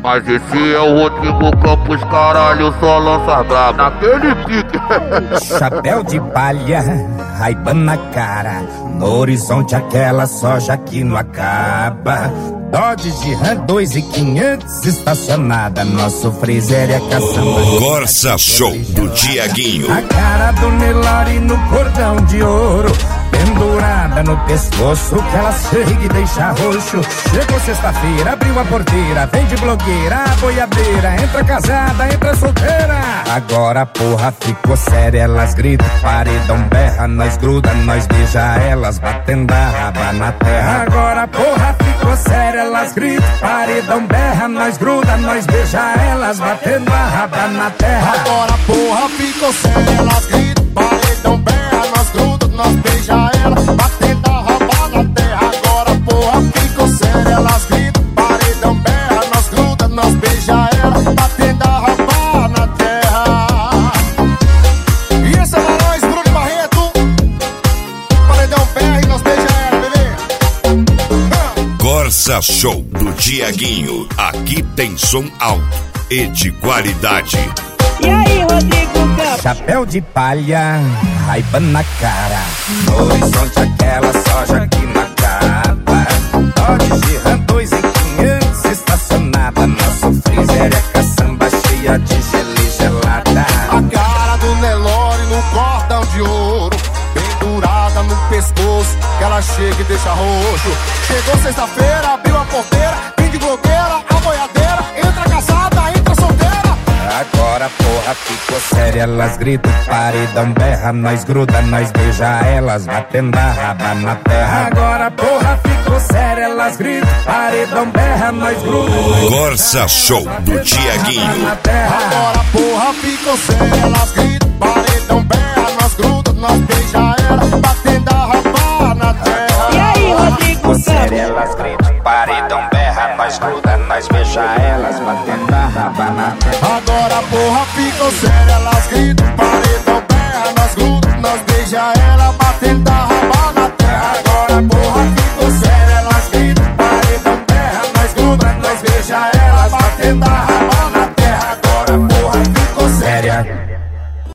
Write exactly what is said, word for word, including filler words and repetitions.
Mas esse é o Rodrigo Campos, caralho, só lança brabo naquele pique. Chapéu de palha, Ray-Ban na cara, no horizonte aquela soja que não acaba. Dodge de Ram dois mil e quinhentos estacionada, nosso freezer é caçamba. Corsa Show do Tiaguinho. A cara do Nelore no cordão de ouro, pendurada no pescoço, que ela chega e deixa roxo. Chegou sexta-feira, abriu a porteira, vem de blogueira, a boiadeira, entra casada, entra solteira. Agora a porra ficou séria, elas gritam, paredão berra, nós gruda, nós beija elas, batendo a raba na terra. Agora a porra ficou séria, elas gritam, paredão berra, nós gruda, nós beija elas, batendo a raba na terra. Agora a porra ficou séria, elas gritam, paredão berra, nós gruda, nós beija elas, batendo a raba na terra. Agora a porra ficou séria, elas gritam, paredão berra, nós gruda, nós beija elas, batendo a raba na terra. E esse é o nós, Bruno Barreto, paredão berra e nós beija ela, bebê. Corsa Show do Tiaguinho. Aqui tem som alto e de qualidade. E aí, Rodrigo Campos? Chapéu de palha, Ray-Ban na cara, no horizonte aquela soja que não acaba. Dodge de Ram dois mil e quinhentos estacionada, nosso freezer é caçamba cheia de gelo e gelada. A cara do Nelore no cordão de ouro, pendurada no pescoço, que ela chega e deixa roxo. Chegou sexta-feira, abriu a porteira, vem de blogueira, a boiadeira, entra casada, entra solteira. Agora a porra ficou séria, elas gritam, paredão berra, nós gruda, nós beija elas, batendo a raba na terra. Agora a porra ficou séria, elas gritam, paredão berra, nós gruda. Corsa Show do Tiaguinho. Agora a porra ficou séria, elas gritam, paredão berra, nós gruda, nós beija elas, batendo a raba na terra. E aí, Rodrigo Ficou séria, Campos? elas gritam, paredão berra, nós gruda, nós beija elas, batendo a raba na terra. Agora a porra ficou séria, elas gritam, paredão berra, nós gruda, nós beija ela, batendo a raba.